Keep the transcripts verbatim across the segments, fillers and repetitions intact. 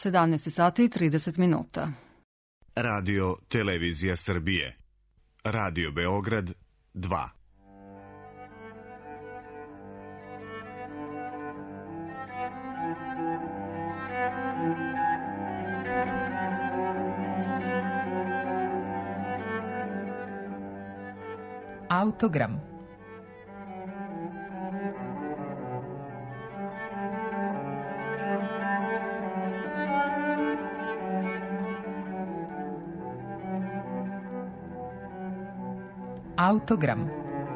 sedamnaest sati i trideset minuta. Radio Televizija Srbije. Radio Beograd dva. Autogram. Autogram.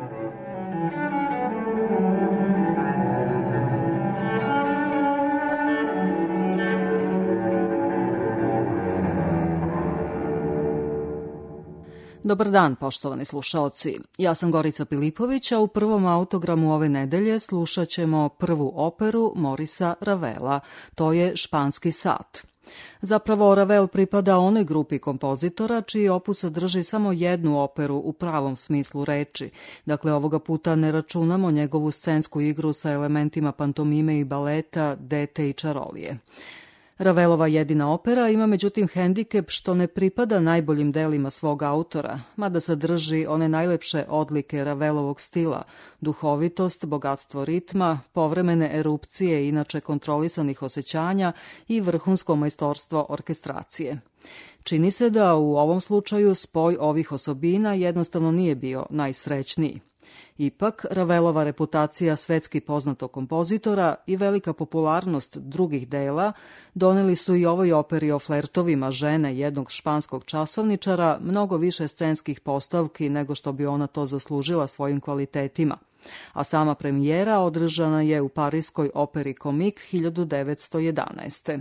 Dobar dan, poštovani slušaoci. Ja sam Gorica Pilipović, a u prvom autogramu ove nedelje slušat ćemo prvu operu Morisa Ravela. To je Španski sat. Zapravo, Ravel pripada onoj grupi kompozitora čiji opus sadrži samo jednu operu u pravom smislu reči. Dakle, ovoga puta ne računamo njegovu scensku igru sa elementima pantomime i baleta, Dete i čarolije. Ravelova jedina opera ima međutim hendikep što ne pripada najboljim delima svog autora, mada sadrži one najlepše odlike Ravelovog stila, duhovitost, bogatstvo ritma, povremene erupcije inače kontrolisanih osjećanja i vrhunsko majstorstvo orkestracije. Čini se da u ovom slučaju spoj ovih osobina jednostavno nije bio najsrećniji. Ipak, Ravelova reputacija svetski poznatog kompozitora i velika popularnost drugih dela doneli su i ovoj operi o flertovima žene jednog španskog časovničara mnogo više scenskih postavki nego što bi ona to zaslužila svojim kvalitetima, a sama premijera održana je u parijskoj operi Komik hiljadu devetsto jedanaeste.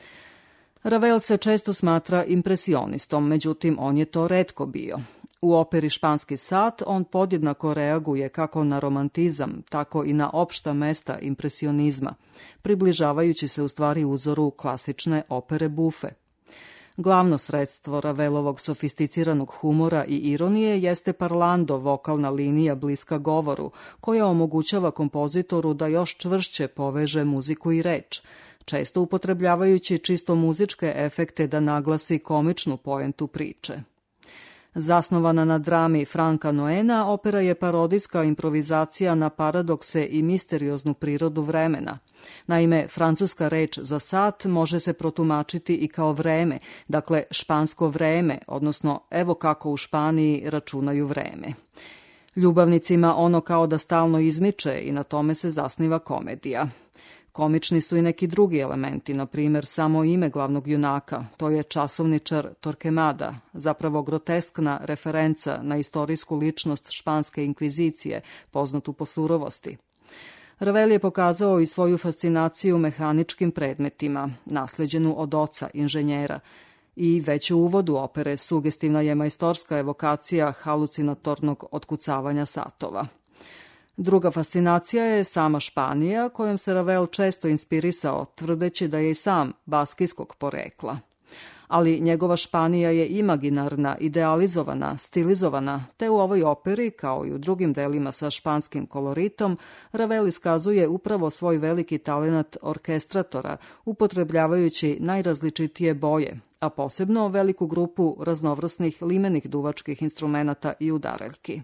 Ravel se često smatra impresionistom, međutim on je to retko bio. U operi Španski sat on podjednako reaguje kako na romantizam, tako i na opšta mesta impresionizma, približavajući se u stvari uzoru klasične opere bufe. Glavno sredstvo Ravelovog sofisticiranog humora i ironije jeste parlando, vokalna linija bliska govoru, koja omogućava kompozitoru da još čvršće poveže muziku i reč, često upotrebljavajući čisto muzičke efekte da naglasi komičnu poentu priče. Zasnovana na drami Franka Noena, opera je parodijska improvizacija na paradokse i misterioznu prirodu vremena. Naime, francuska reč za sat može se protumačiti i kao vreme, dakle špansko vreme, odnosno evo kako u Španiji računaju vreme. Ljubavnicima ono kao da stalno izmiče i na tome se zasniva komedija. Komični su i neki drugi elementi, na primjer samo ime glavnog junaka, to je časovničar Torquemada, zapravo groteskna referenca na istorijsku ličnost španske inkvizicije, poznatu po surovosti. Ravel je pokazao i svoju fascinaciju mehaničkim predmetima, nasleđenu od oca, inženjera, i već u uvodu opere sugestivna je majstorska evokacija halucinatornog otkucavanja satova. Druga fascinacija je sama Španija, kojom se Ravel često inspirisao, tvrdeći da je i sam baskijskog porekla. Ali njegova Španija je imaginarna, idealizovana, stilizovana, te u ovoj operi, kao i u drugim delima sa španskim koloritom, Ravel iskazuje upravo svoj veliki talenat orkestratora, upotrebljavajući najrazličitije boje, a posebno veliku grupu raznovrsnih limenih duvačkih instrumenata i udaraljki.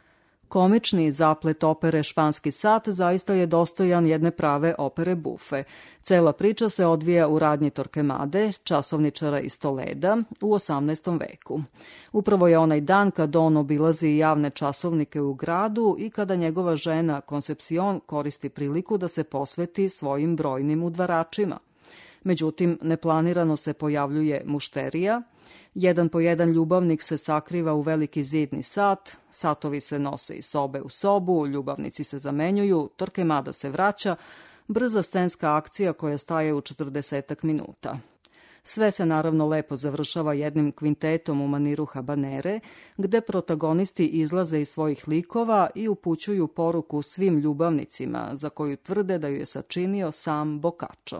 Komični zaplet opere Španski sat zaista je dostojan jedne prave opere bufe. Cela priča se odvija u radnji Torquemade, časovničara iz Toleda, u osamnaestom veku. Upravo je onaj dan kad on obilazi javne časovnike u gradu i kada njegova žena Concepcion koristi priliku da se posveti svojim brojnim udvaračima. Međutim, neplanirano se pojavljuje mušterija, jedan po jedan ljubavnik se sakriva u veliki zidni sat, satovi se nose iz sobe u sobu, ljubavnici se zamenjuju, Torquemada se vraća, brza scenska akcija koja staje u četrdesetak minuta. Sve se naravno lepo završava jednim kvintetom u maniru habanere, gde protagonisti izlaze iz svojih likova i upućuju poruku svim ljubavnicima, za koju tvrde da ju je sačinio sam Boccaccio.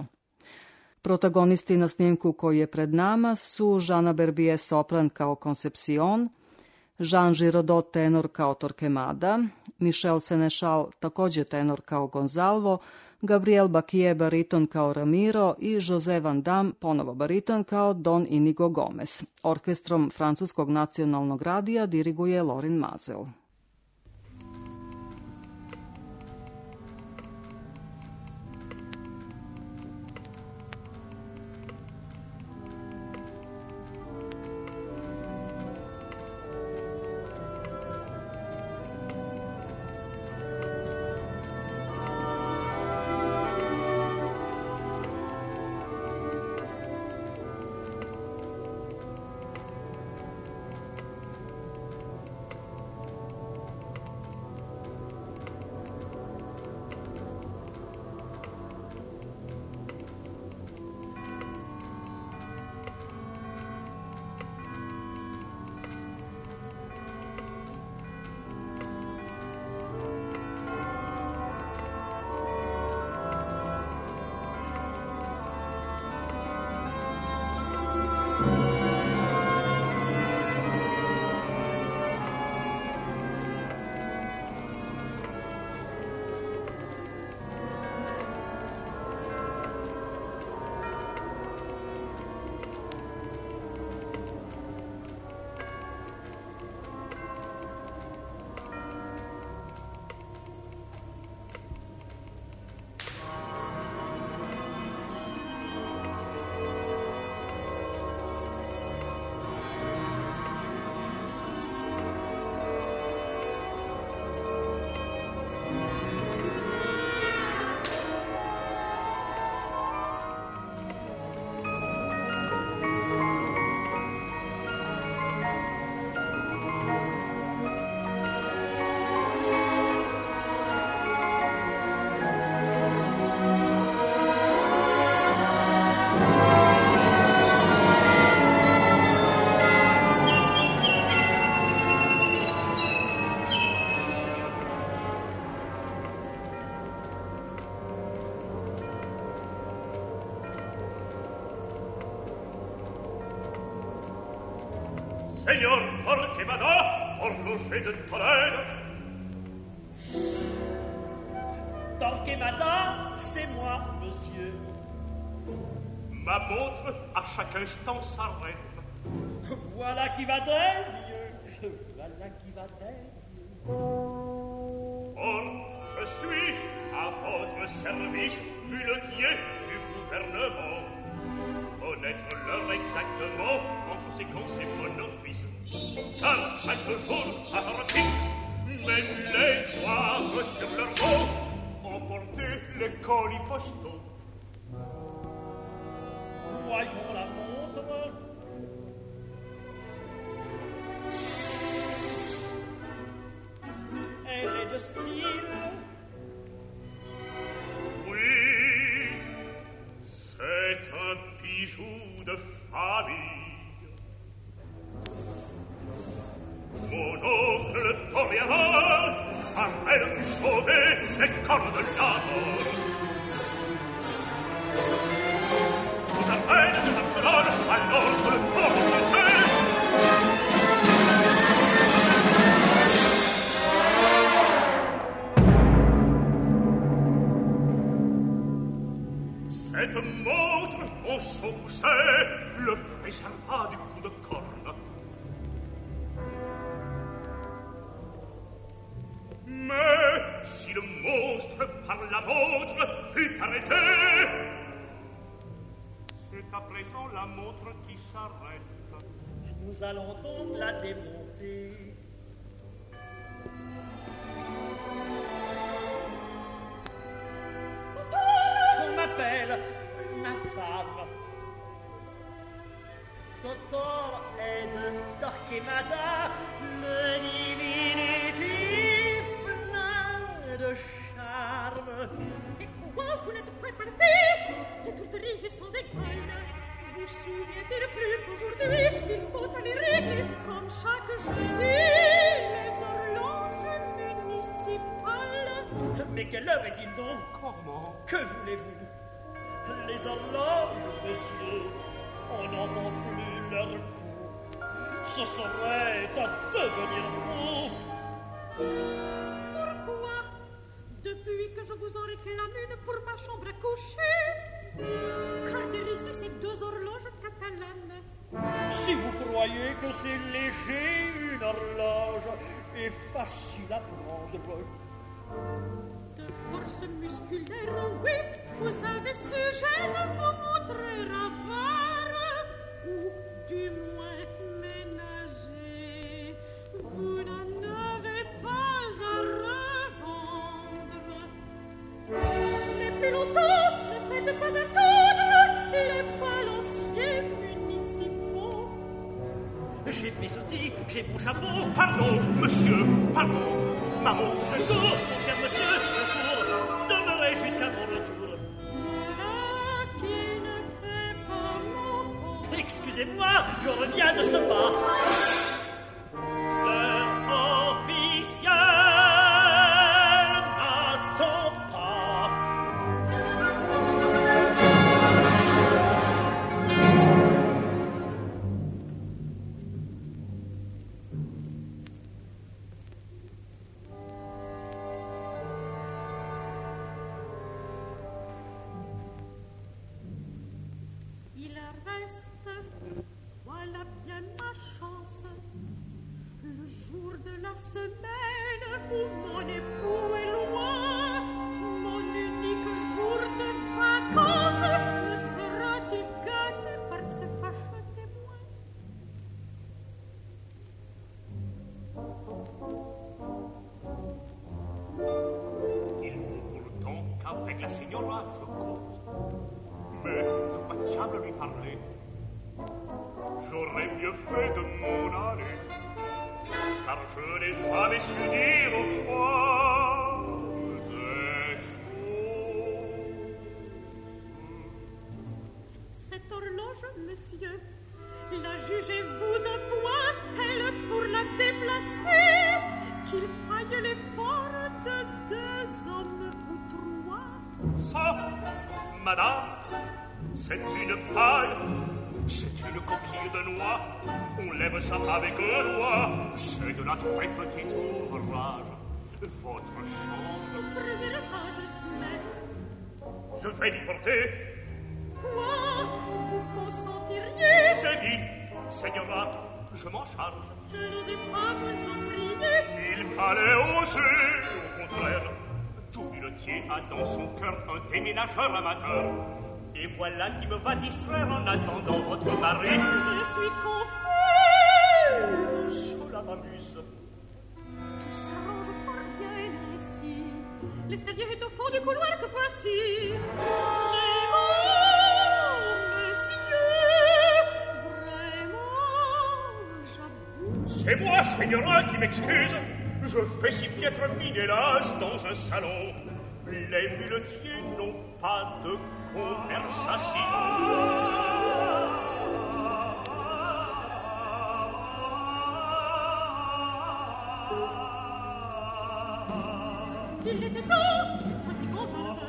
Protagonisti na snimku koji je pred nama su Jeanne Berbier sopran kao Concepcion, Jean Giraudoux tenor kao Torquemada, Michel Senechal također tenor kao Gonzalvo, Gabriel Baquie bariton kao Ramiro i José Van Damme ponovo bariton kao Don Inigo Gomez. Orkestrom Francuskog nacionalnog radija diriguje Lorin Maazel. Seigneur Torquemada, horloger de Tolède. Torquemada, c'est moi, monsieur. Ma montre à chaque instant s'arrête. Voilà qui va très mieux. Voilà qui va très mieux. Or, je suis à votre service, muletier du gouvernement. Connaître l'heure exactement, en conséquence, c'est mon office. Car chaque jour, à Ratis, mes mulets doivent sur leur dos emporter les colis postaux. Voyons la montre. Elle est de style. Oui, c'est un bijou de famille. Mon oncle Toriador a elle pu sauver les cornes de la mort. Vous appelle de Barcelone à l'ordre de corps français. Cette montre, au son gousset, le préserva du coup de corne. Mais si le monstre par la montre fut arrêté, c'est à présent la montre qui s'arrête. Nous allons donc la démonter. On m'appelle ma femme. Docteur Ed Torquemada, le diminutif plein de charme. Et quoi, vous n'êtes pas parti? De toute rire sans école. Vous souvenez-il plus qu'aujourd'hui, il faut aller régler, comme chaque jeudi, les horloges municipales. Mais quelle heure est-il donc? Comment? Que voulez-vous? Les horloges, monsieur, on n'entend plus leur coup. Ce serait à devenir fou. Pourquoi? Depuis que je vous en réclame une pour ma chambre à coucher. Car d'ici ces deux horloges catalanes. Si vous croyez que c'est léger une horloge et facile à prendre. De force musculaire, oui, vous avez sujet de vous montrer avare, ou du moins ménager. Vous n'en avez pas à revendre. Mais plus longtemps, ne faites pas attendre les balanciers municipaux. J'ai mes outils, j'ai mon chapeau. Pardon, monsieur, pardon. Maman, je cours, mon cher monsieur, je cours. Demeurez jusqu'à mon retour. Voilà qui ne fait pas mon rôle. Excusez-moi, je reviens de ce pas. L'heure officielle n'attend pas. Il reste, voilà bien ma chance, le jour de la semaine où mon époux est loin, mon unique jour de vacances, ne sera-t-il gâté par ce fâcheux témoin? Il faut pourtant qu'avec la signora je cause. Mais de quoi diable lui parler? J'aurais mieux fait de m'en aller, car je n'ai jamais su dire au froid des choses. Cette horloge, monsieur, la jugez-vous de poids telle pour la déplacer, qu'il faille l'effort de deux hommes ou trois? Ça, madame, c'est une paille, c'est une coquille de noix. On lève ça avec un doigt. C'est de la très petite ouvrage. Votre chambre, Premier étage, mais je vais l'y porter. quoi vous consentiriez? C'est dit, señora, je m'en charge. Je n'osais pas vous en prier. Il fallait oser, au contraire. Tout muletier a dans son cœur un déménageur amateur. Et voilà qui me va distraire en attendant votre mari. Je suis confuse. Cela m'amuse. Tout s'arrange fort bien ici. L'escalier est au fond du couloir que voici. Mais mon monsieur, vraiment, j'avoue. C'est moi, señora, qui m'excuse. Je fais si piètre mine, hélas, dans un salon. Les muletiers n'ont pas de conversation. Il était temps, voici qu'on se lève.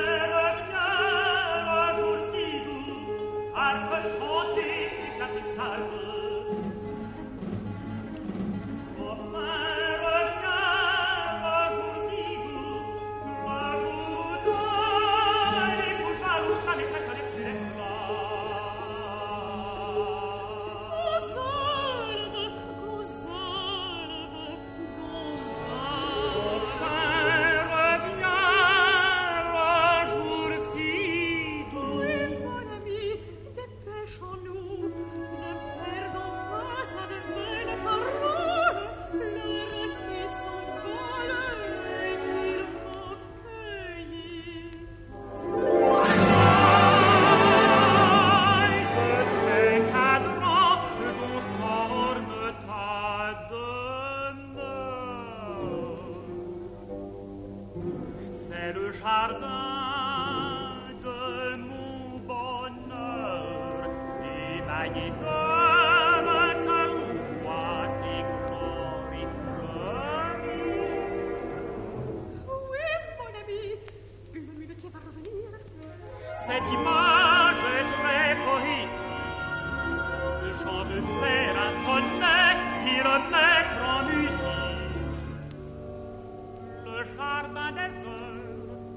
Cette image est très poétique. Jean de fer à sonnet, qui le mettre en musique. Le jardin des heures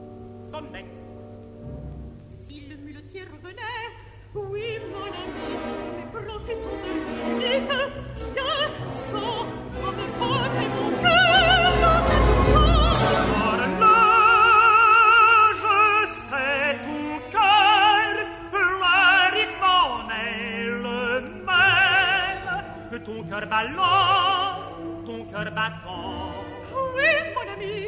ton cœur ballant, ton cœur battant. Oui, mon ami.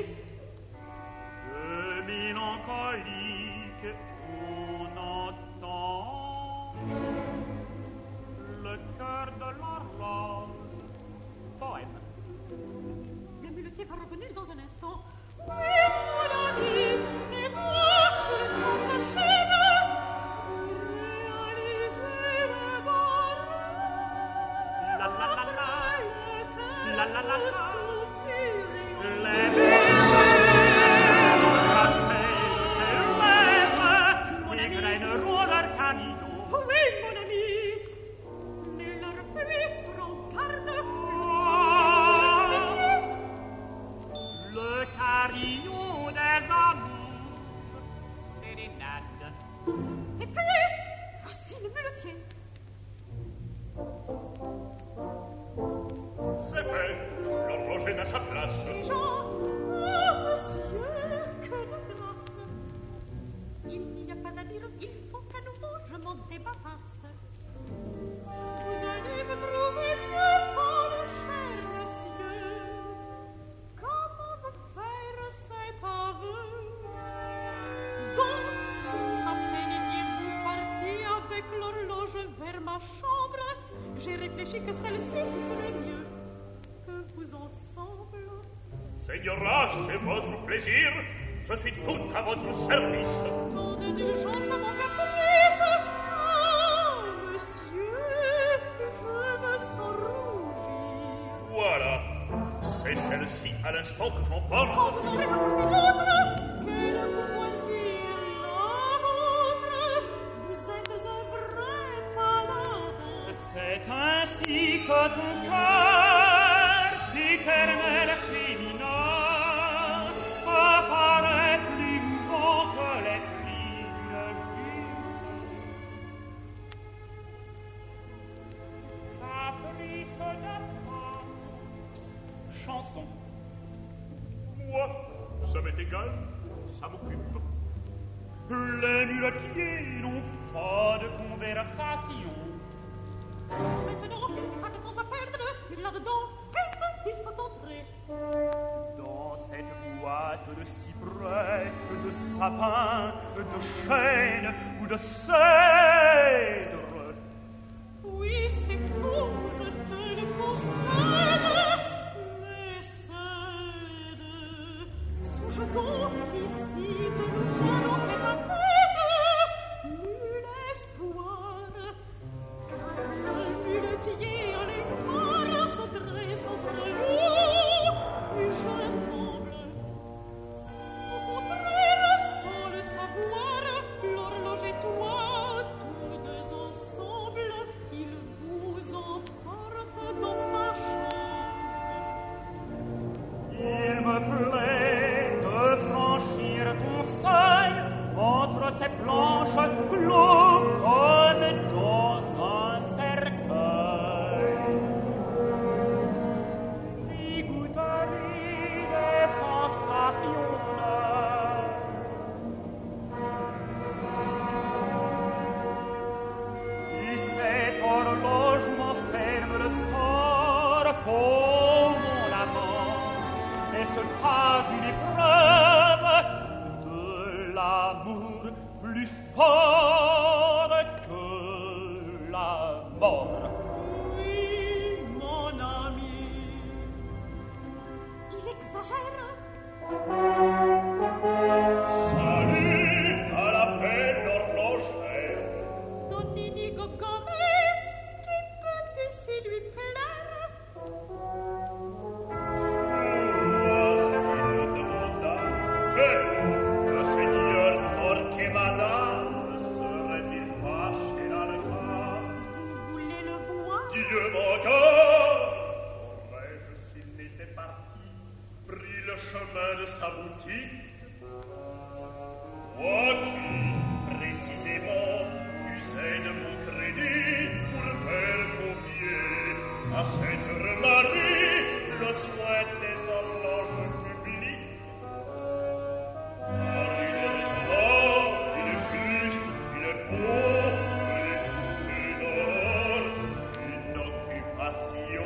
Que mélancolique on entend le cœur de l'horloge. Poème. Le muletier va revenir dans un instant. Oui, mon ami, et vois que le temps s'achève. Réalisez le bonheur. La la la la. La la la la. Soupir. Les murs rappellent tes rêves qui graineront leur camino. Oui, mon ami. Mais leur fuite prend garde. Le carillon des amours sérénade. Et puis, voici le muletier. C'est fait, l'horloge est à sa place. Les gens, oh monsieur, que de grâce. Il n'y a pas à dire, il faut qu'à nouveau je m'en débarrasse. Vous allez me trouver mieux folle, cher monsieur. Comment me faire cet aveu? Donc, à peine étiez-vous parti avec l'horloge vers ma chambre, j'ai réfléchi que celle-ci vous serait mieux que vous ensemble. Señora, c'est votre plaisir. Je suis tout à votre service. Tant de diligence à mon caprice. Ah, monsieur, je me sens rougir. Voilà, c'est celle-ci à l'instant que Quand j'emporte. vous aurez apporté l'autre, quelle courtoisie est la vôtre. Vous êtes un vrai malade. C'est ainsi que ton cœur, éternel féminin, apparaît plus mouvant que les plis d'une ville. Caprice de femme. Chanson. Moi, ça m'est égal, ça m'occupe. Les muletiers n'ont pas de conversation. Maintenant, pas de temps à perdre. Là-dedans, vite, il faut entrer. Dans cette boîte de cyprès, de sapin, de chêne ou de cèdre, Oui, c'est fou, je te le concède. Mais cède, songe donc ici de nouveau dans ta tête. Nul espoir, car le muletier à l'écart se dresse entre nous, et je tremble. Au contraire, sans le savoir, l'horloge et toi, tous deux ensemble, il vous emporte dans ma chambre. il me plaît de franchir ton seuil entre ces planches clos comme dans un cercueil. Figouterie des sensations neuves. Et cette horloge m'enferme le sort pour mon amant. Est-ce pas une épreuve de l'amour plus fort que la mort? Oui, mon ami, il exagère. Salut à la belle horlogère. Don Inigo Gomez, qui peut ici lui plaire? Le seigneur Torquemada serait-il fâché dans le cas? Vous voulez le voir? Dieu mon cœur! Aurais-je, s'il n'était parti, pris le chemin de sa boutique? Moi qui, précisément, usais de mon crédit pour faire confier à cette Marie le soin des horloges publiques. Car il est raisonnable, il est juste, il est beau, il est tout d'or, une occupation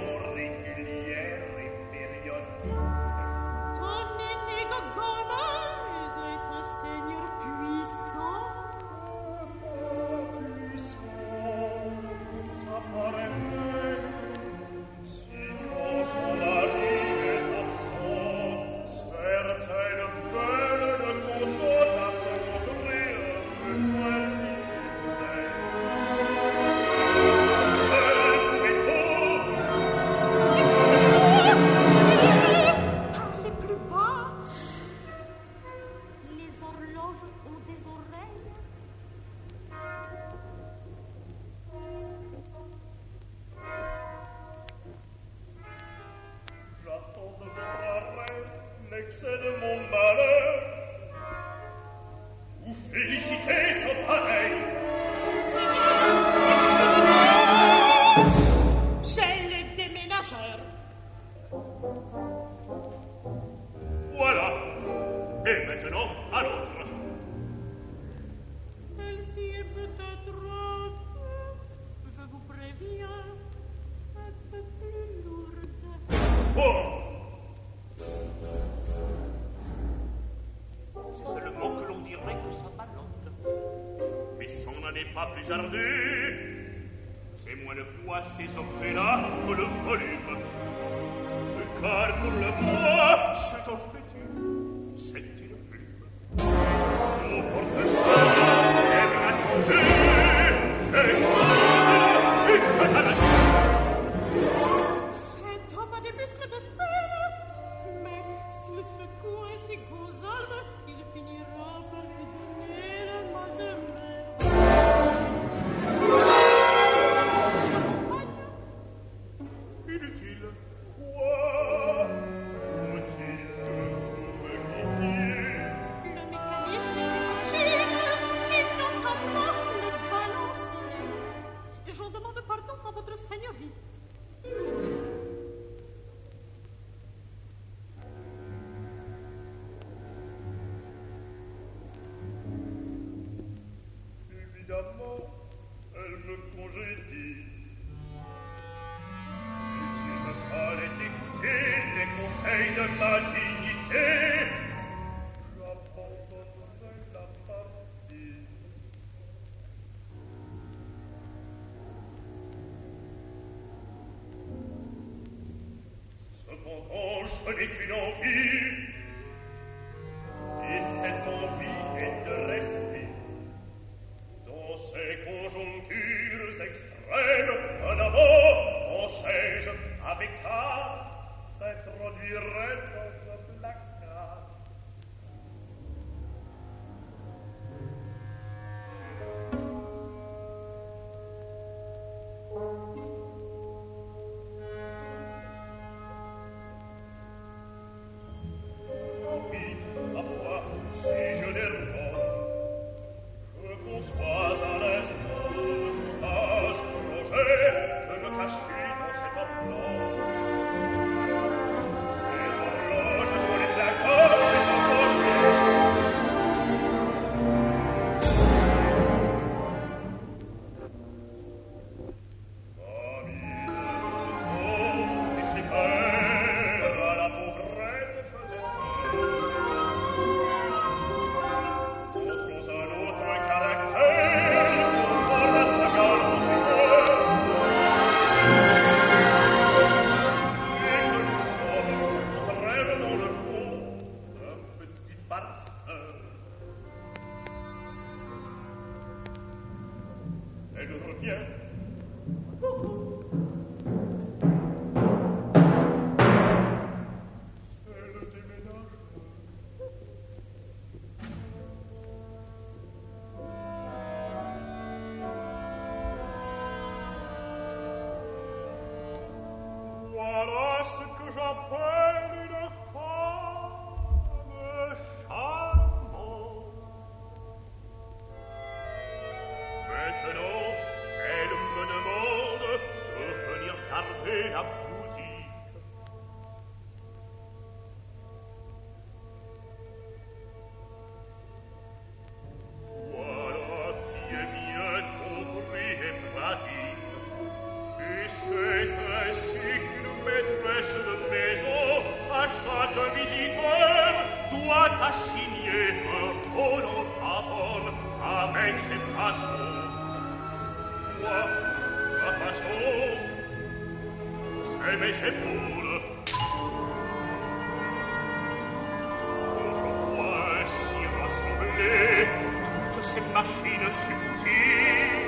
l'excès de mon malheur, ou félicité sans pareil. J'ai les déménageurs. Voilà. Et maintenant, à l'autre. Celle-ci est peut-être, je vous préviens, un peu plus lourde. Oh! C'est seulement que l'on dirait que ça ballonne. Mais ça n'en est pas plus ardu. C'est moins le poids ces objets-là que le volume. Car pour le poids, c'est en fait une, c'est une plume. On porte ça, et bien attendu, et voilà, jusqu'à la Cet homme a des muscles de fer, mais s'il secoue ainsi Gonzalve, il finira par lui donner le mal de mer. Inutile. Quoi? Faut-il que vous me quittiez? Le mécanisme est fragile, et notamment le balancier. J'en demande pardon à votre seigneurie. Évidemment, elle me congédie. Il me fallait écouter les conseils de ma dignité. J'abandonnerai la partie. Cependant, je n'ai qu'une envie. Et cette envie est de rester dans ces conjonctures extrêmes. En avant, pensais-je, avec art, s'introduirait dans le placard. Envie, ma foi, si je dérobe, je conçois un instant de tâche projet de me cacher dans cette horloge. Ces horloges sont les placards des horlogers. Ma maison et ses pères à la pauvrette faisaient Montrons un autre caractère pour la saga longue. Et que nous sommes, contraires dans le fond, un petit farceur. Elle revient beaucoup. C'est le déménageur. Voilà ce que j'appelle une femme charmante. Maintenant, elle me demande de venir garder la boutique. Voilà qui est bien compris et pratique. Et c'est ainsi qu'une maîtresse de maison à chaque visiteur doit assigner un honorable avec ses façons. Moi, ma façon, c'est mes épaules. Je vois ainsi rassembler toutes ces machines subtiles.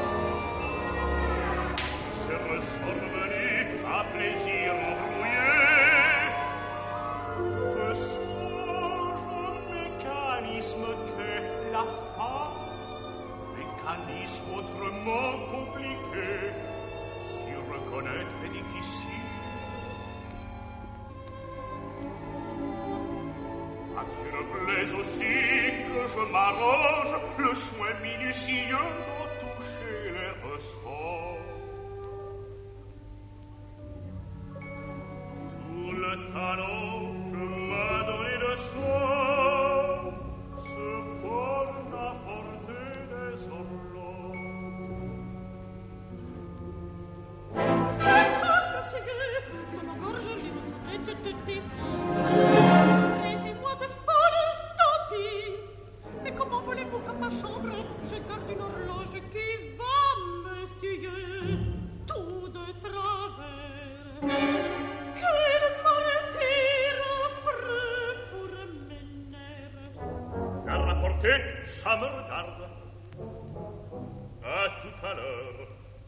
Se ressortent venus à plaisir embrouillé. Que songe mécanisme qu'est la femme, mécanisme autrement compliqué, si reconnaître est difficile. aussi que je m'arrange le soin minutieux d'en toucher les ressorts. Tout le talent que m'a donné le soir se borne à porter des horloges. C'est pas le Seigneur, comme encore je l'ai montré, te te dis. Traitez-moi de folle, tant pis. Mais comment voulez-vous qu'à ma chambre je garde une horloge qui va me suyer tout de travers? Quel martyr affreux pour mes nerfs. La rapporter, ça me regarde. À tout à l'heure.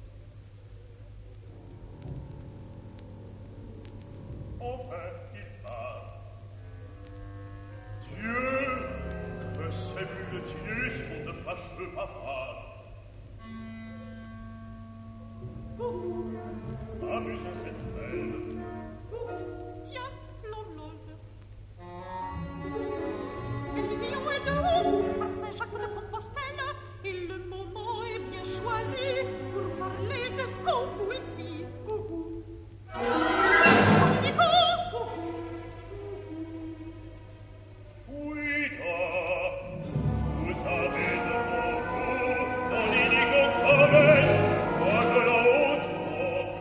Enfin, il part. Dieu, que ces muletiers sont de fâcheux bavards. Amusons cette belle. Tiens, l'horloge. Elle vit loin de haut, par Saint-Jacques-de-Compostelle, et le moment est bien choisi pour parler de Comboulcy. Oui, là, vous avez devant vous, dans l'inigo commerce, pas de la haute robe.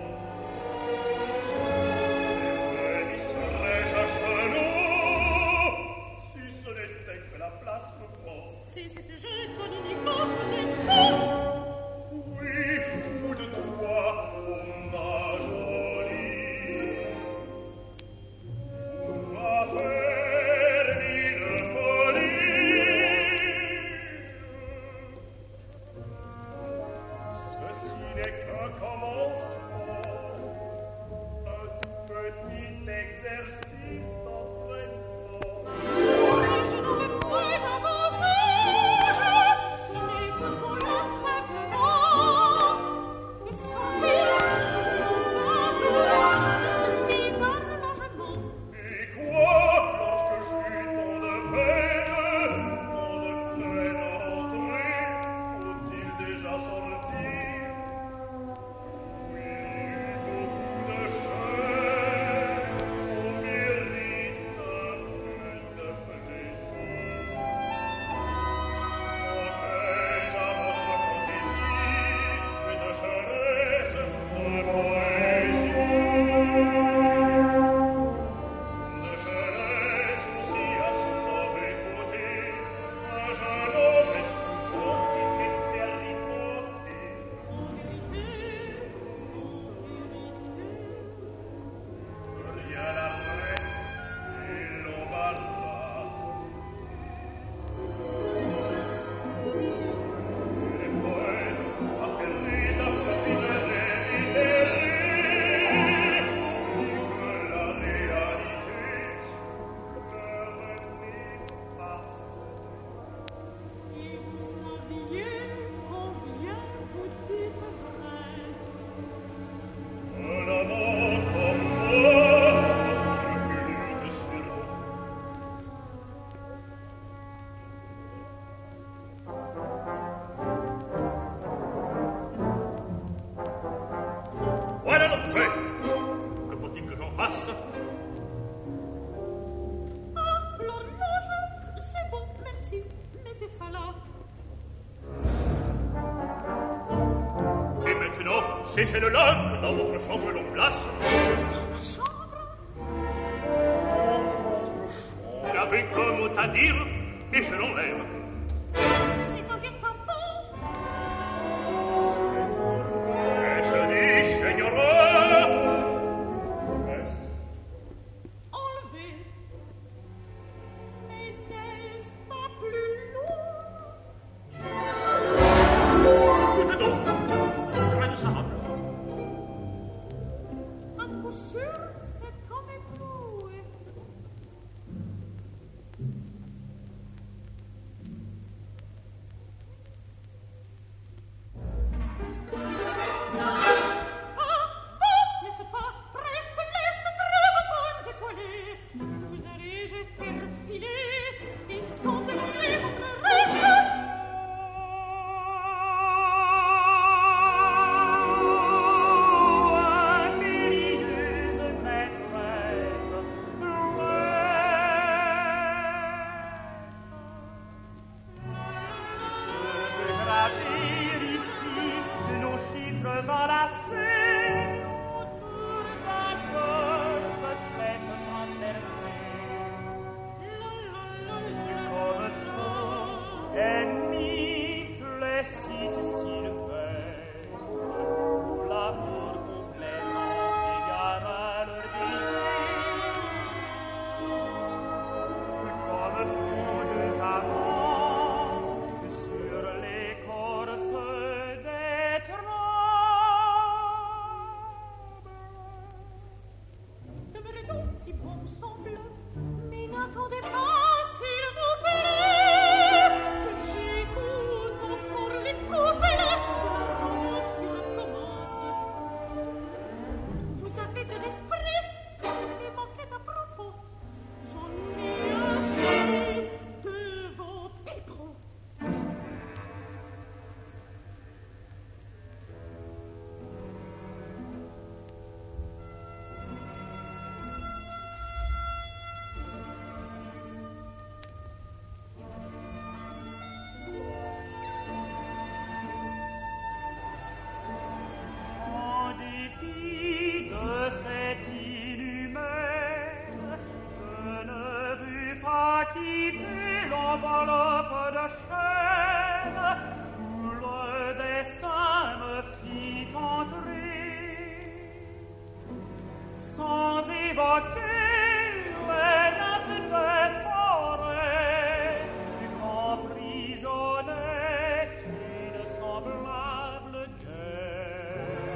Et m'y serais-je à genoux, si ce n'était que la place me prend. Si, si, si, je connais Nico, vous êtes fou. Oui, fou de toi, oh ma jolie. Vous m'avez mis de folie. Ceci n'est qu'un commencement, un tout petit exercice d'entraînement. Je n'en veux point davantage. Tenez-vous sur la simplement. Et sortir si l'engage de ce bizarre logement. Et quoi, lorsque j'eus tant de peine, tant de peine à entrer, faut-il déjà sortir? Oui, beaucoup de chair, on mérite un peu de plaisir. Protège à votre fantaisie, et de jeunesse, de poésie. De jeunesse aussi à son mauvais côté, un jeune homme est souffrant et expérimenté. En vérité, Rien l'arrête et l'embarrasse. Les poètes, affairés à considérer littéraire, vivent la réalité sous leur nez passé. si vous saviez combien vous dites vrai. Un amant comme moi offre plus de surnom. Voilà l'objet. Que faut-il que j'en fasse? Ah, l'horloge, c'est bon, merci. Mettez ça là. Et maintenant, c'est celle-là que dans votre chambre l'on place. Dans ma chambre. Vous n'avez qu'un mot à dire et je l'enlève. C'est un guet-apens. Et je dis, Signora. Est-ce Enlevé. Mais n'est-ce pas plus lourd? que donc? Grain de sable. À coup sûr, cet homme est fou. faisant la scène autour d'un cœur de flèches transpercées. Comme fou ennemi les sites sylvestres, où l'amour complaisant égara leur désir. Comme fou deux amants sur l'écorce des trembles. Demeurez donc si bon vous semble, mais n'attendez pas, s'il vous plaît, que j'écoute encore les couplets de rose qui recommencent. Vous avez de l'esprit et manquez à propos. J'en ai assez de vos pipeaux. En dépit de cette inhumaine, je ne vis pas quitter l'enveloppe de chêne où le destin me fit entrer, sans évoquer les nappes des forêts qu'emprisonnait une semblable guerre.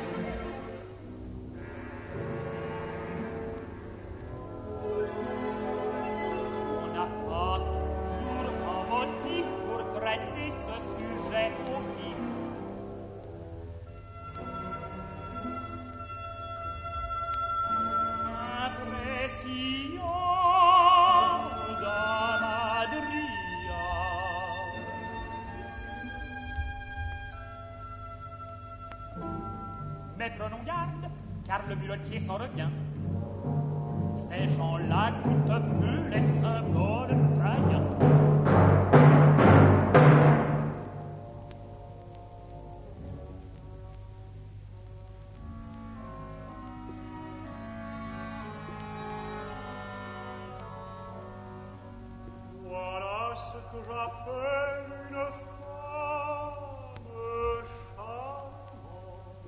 On n'a pas toujours un motif pour traiter ce sujet au vif. Impression d'un Adrien. Mais prenons garde, car le muletier s'en revient. Ces gens-là goûtent peu les symboles trahiens. Voilà ce que j'appelle une femme charmante.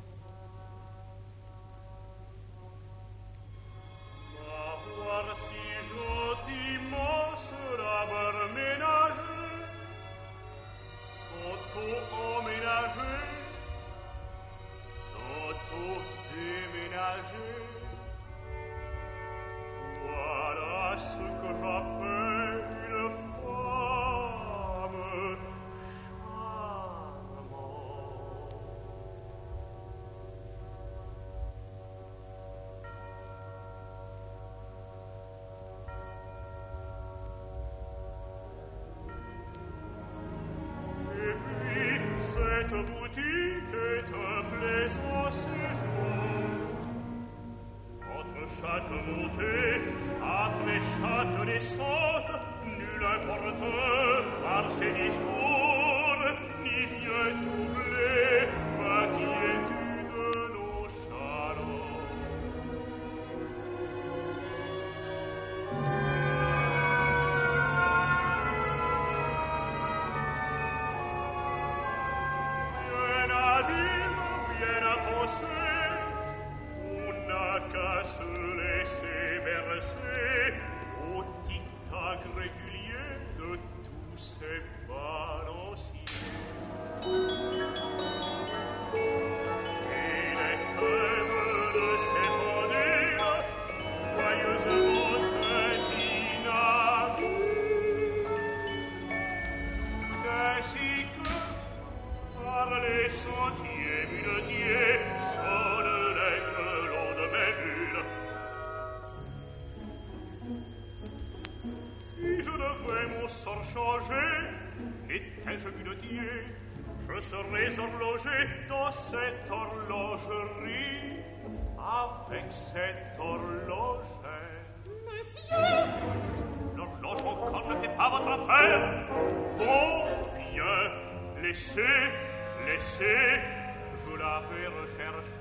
Va voir si gentiment cela va ménager, tantôt emménager, tantôt déménager. Voilà ce que j'appelle une femme charmante. Et puis cette boutique est un plaisant séjour. Entre chaque montée, après chaque descente, nul importe par ses discours, ni vient troubler ma quiétude nonchalante. Rien à dire, rien à penser, on n'a qu'à se laisser bercer au tic-tac régulier de tous ces balanciers. Et les cœurs de ces pendules, joyeusement inclinables, ainsi que par les sentiers muletiers sonnent les grelons de mes bulles. Si je devrais mon sort changer, étais-je muletier, je serais horloger dans cette horlogerie avec cette horlogère. Monsieur, L'horloge encore ne fait pas votre affaire. Bon, bien, laissez, laissez, je l'avez recherché.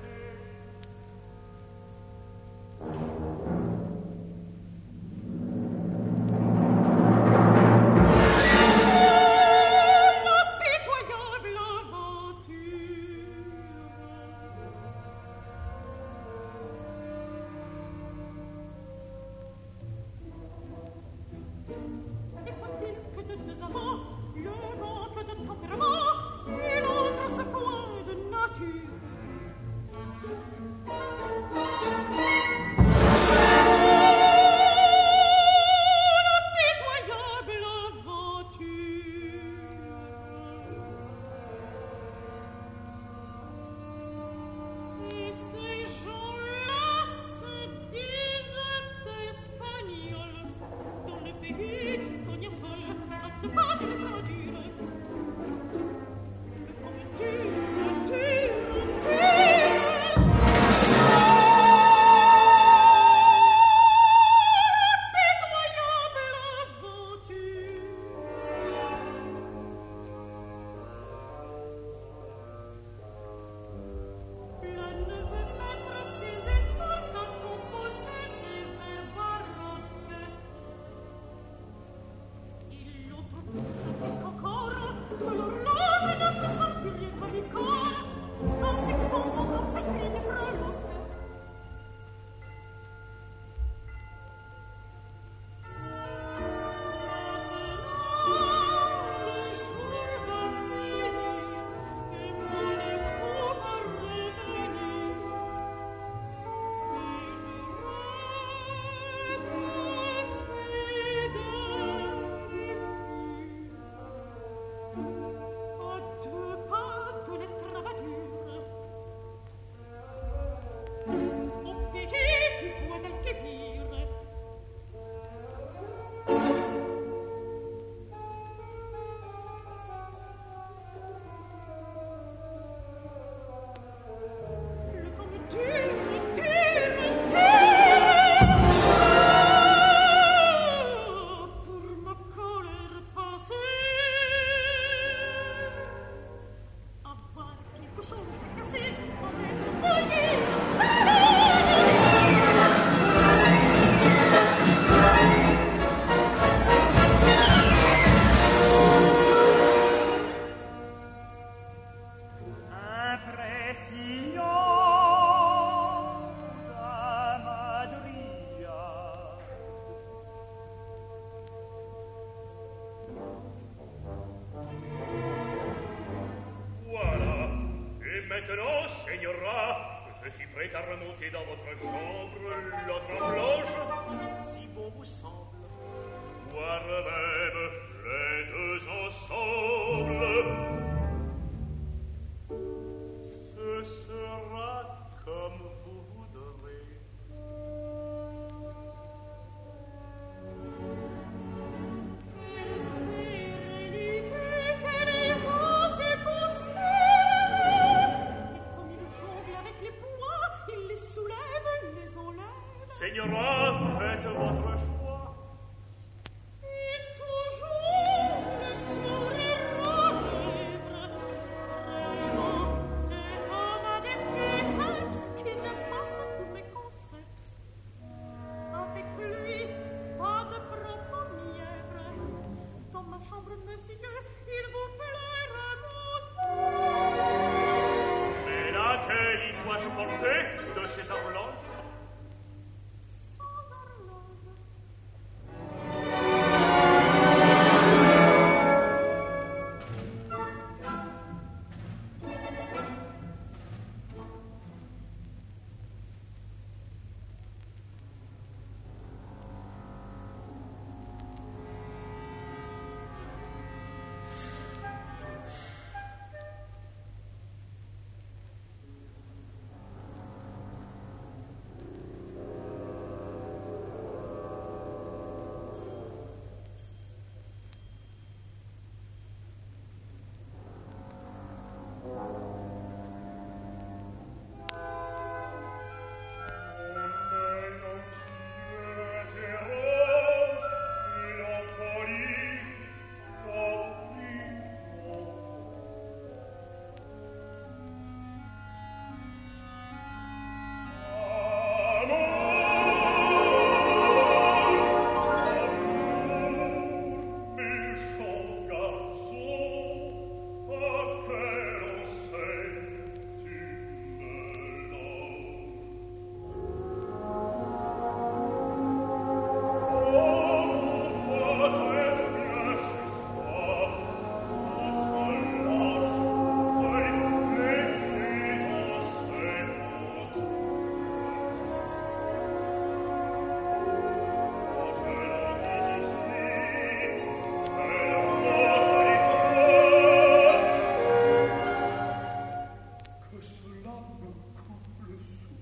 l'âme comme le sou.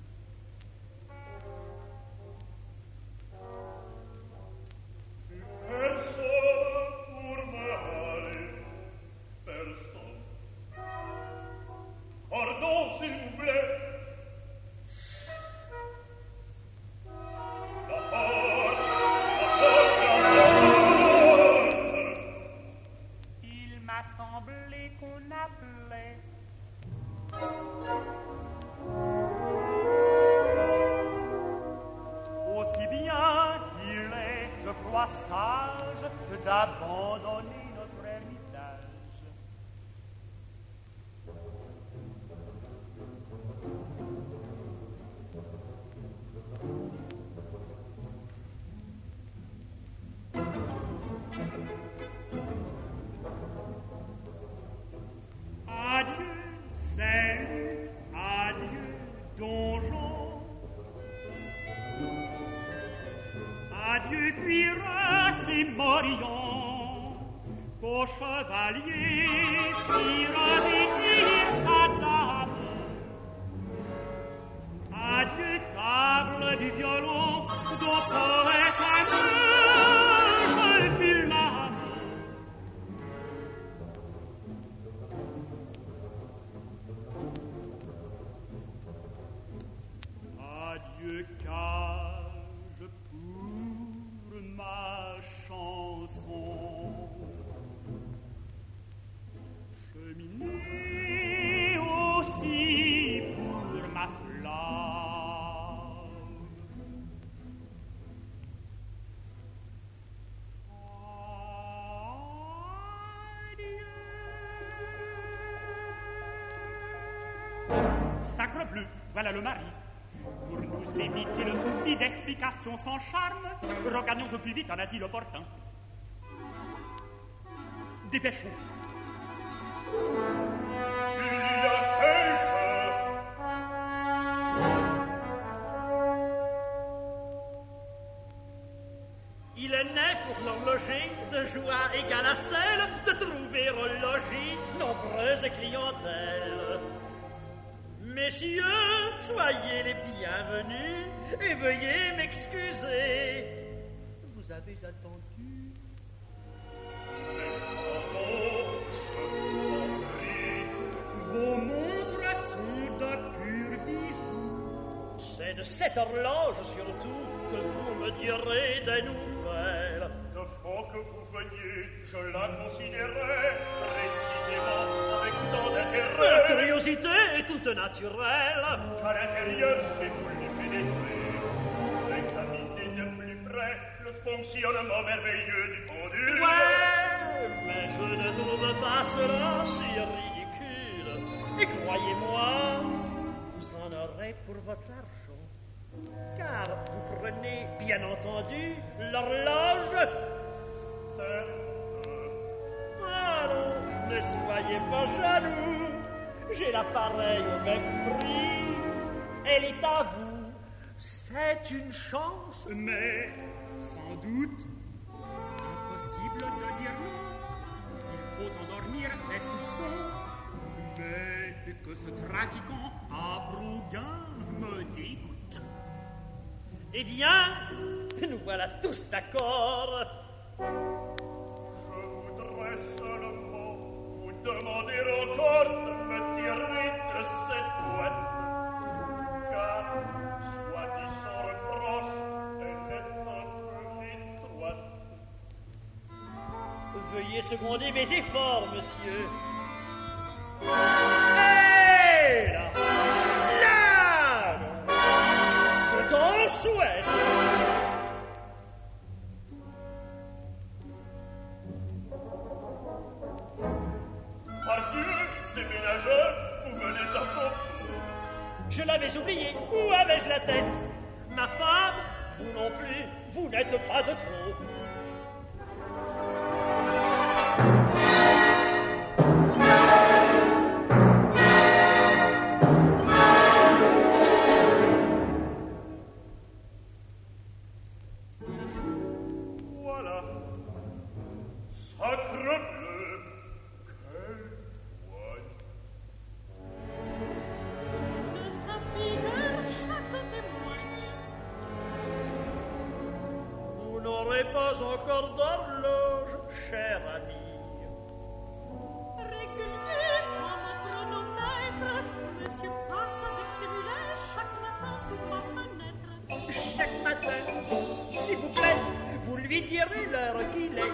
Personne pour m'avaler, personne. Pardon, s'il vous plaît. La porte, la porte, la porte. Il m'a semblé qu'on appelait. Aussi bien il est, je crois, sage d'abandonner notre héritage. Adieu, salut, adieu, donjon. Adieu, cuirasse et morillon, qu'au chevalier ira décrire sa dame. Adieu, table du violon, dont poète un je fus l'âme. Adieu, cage pour ma chanson. Cheminée aussi pour ma flamme. Adieu. Sacrebleu, voilà le mari. Pour nous éviter le souci d'explications sans charme, regagnons au plus vite un asile opportun. Dépêchons. Il y a quelqu'un. Il est né pour l'horloger de joie égale à celle de trouver au logis nombreuse clientèle. Messieurs, soyez les bienvenus et veuillez m'excuser. Vous avez attendu. Mais pardon, je vous en prie. Vos montres sont de purs bijoux. C'est de cette horloge surtout que vous me direz des nouvelles. De faut que vous veniez, je la considérais précisément avec tant d'intérêt. Ma curiosité est toute naturelle. À l'intérieur, j'ai voulu pénétrer. Examiner de plus près le fonctionnement merveilleux du pendule. Ouais, mais je ne trouve pas cela si ridicule. Et croyez-moi, vous en aurez pour votre argent. Car vous prenez, bien entendu, l'horloge. Certes. Alors, ne soyez pas jaloux. J'ai l'appareil au même prix. Elle est à vous. C'est une chance. Mais, sans doute, impossible de dire non. Il faut endormir ses soupçons. Mais que ce trafiquant à Brougain me dégoûte. Eh bien, nous voilà tous d'accord. Je voudrais seulement vous demander encore de me tirer de cette boîte. Car, soit dit sans reproche, elle est un peu étroite. Veuillez seconder mes efforts, monsieur. Hé, là! Là! Je t'en souhaite. Pardieu, déménageur, vous venez à propos. Je l'avais oublié. Où avais-je la tête? Ma femme, vous non plus, vous n'êtes pas de trop. Voilà. Sacrebleu, quelle poigne. n'aurai pas encore d'horloge, cher ami. Régulier comme un chronomètre, monsieur passe avec ses mulets chaque matin sous ma fenêtre. Chaque matin, s'il vous plaît, vous lui direz l'heure qu'il est.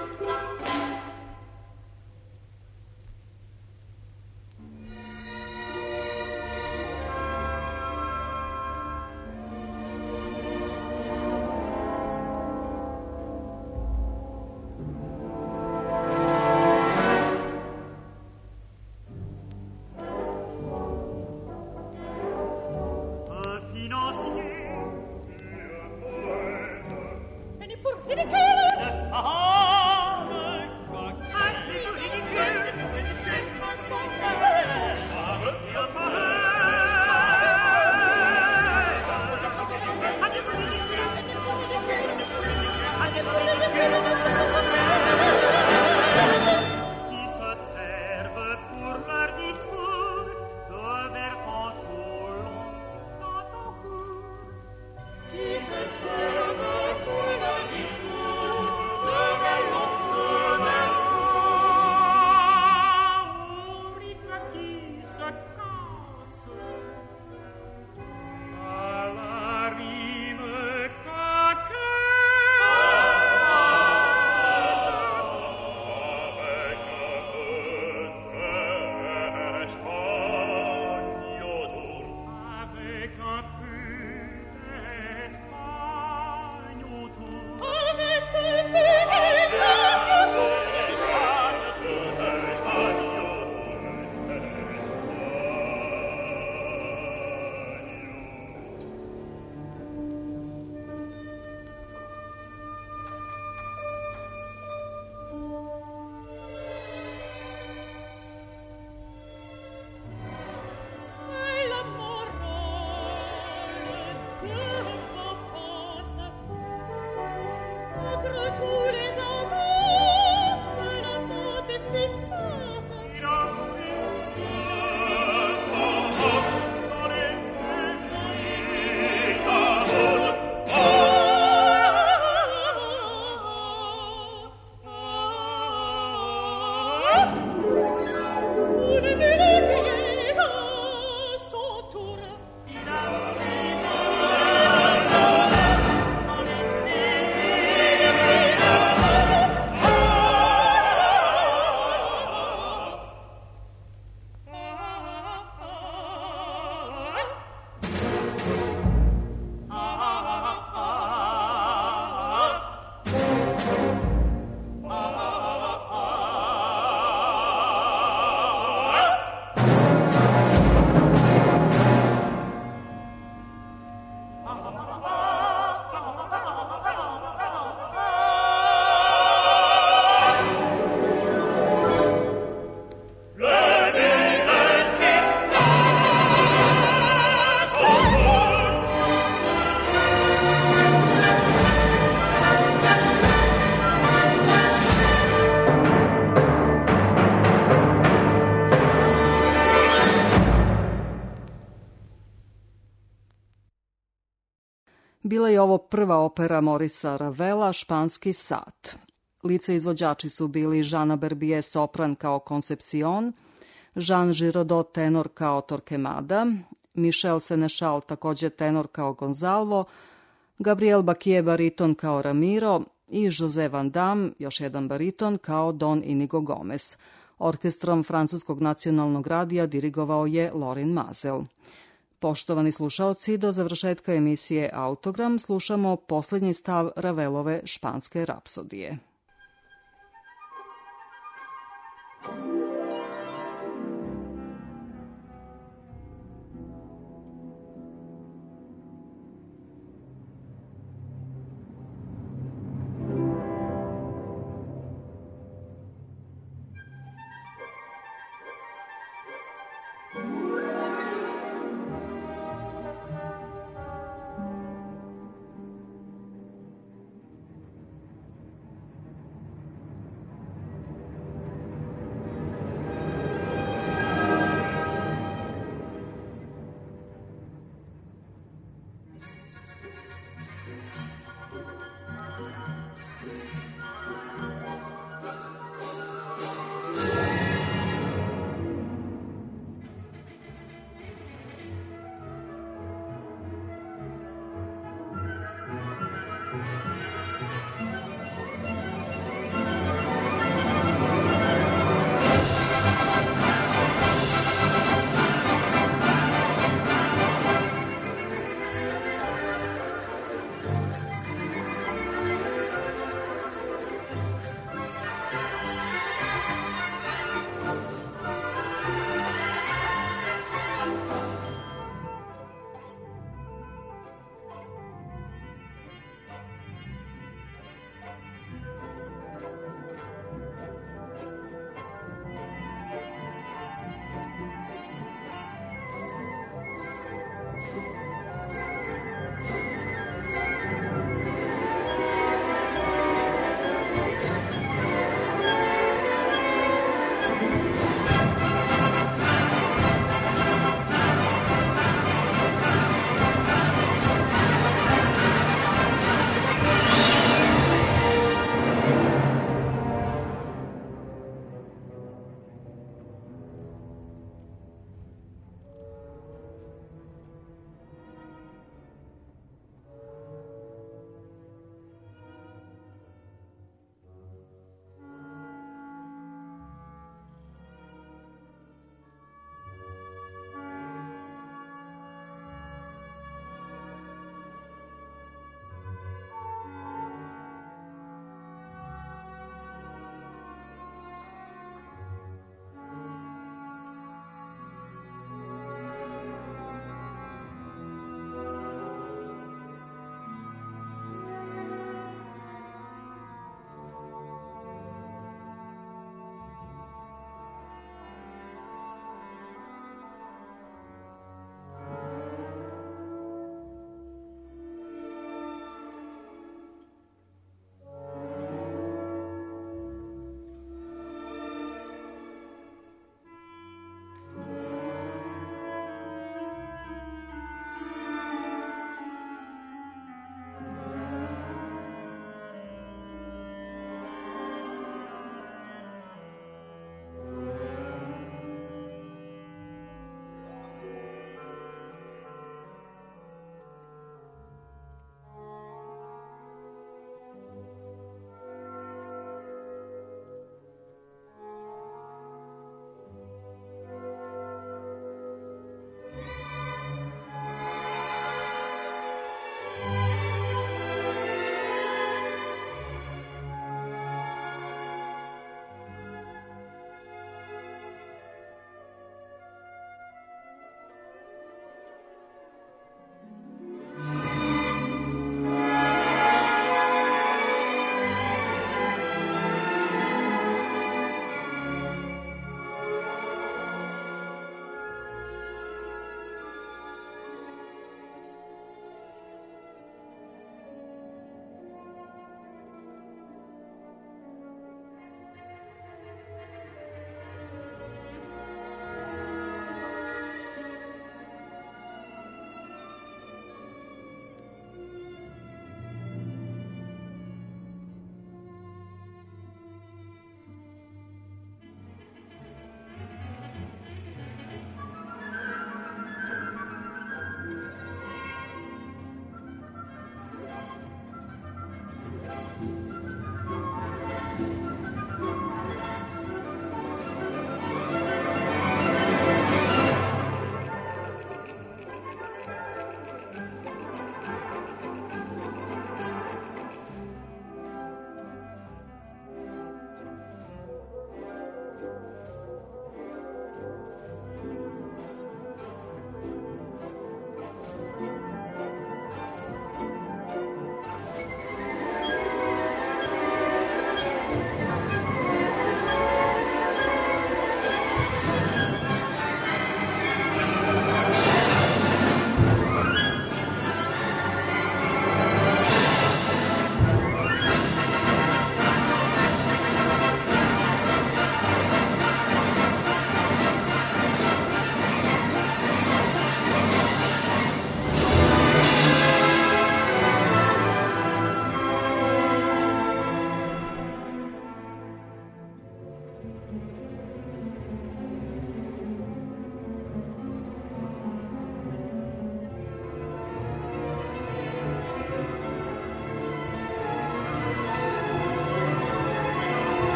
Bila je ovo prva opera Morisa Ravela, Španski sat. Lice izvođači su bili Žana Berbier sopran kao Concepcion, Jean Giraudoux tenor kao Torquemada, Michel Senechal takođe tenor kao Gonzalvo, Gabriel Baquier bariton kao Ramiro i José Van Damme, još jedan bariton, kao Don Inigo Gomez. Orkestrom Francuskog nacionalnog radija dirigovao je Lorin Mazel. Poštovani slušaoci, do završetka emisije Autogram slušamo poslednji stav Ravelove Španske rapsodije.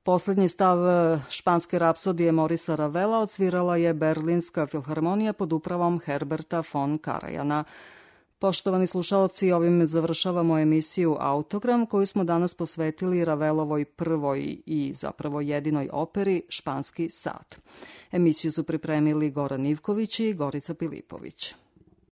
Poslednji stav španske rapsodije Morisa Ravela odsvirala je Berlinska filharmonija pod upravom Herberta von Karajana. Poštovani slušaoci, ovim završavamo emisiju Autogram koju smo danas posvetili Ravelovoj prvoj i zapravo jedinoj operi Španski sat. Emisiju su pripremili Goran Ivković i Gorica Pilipović.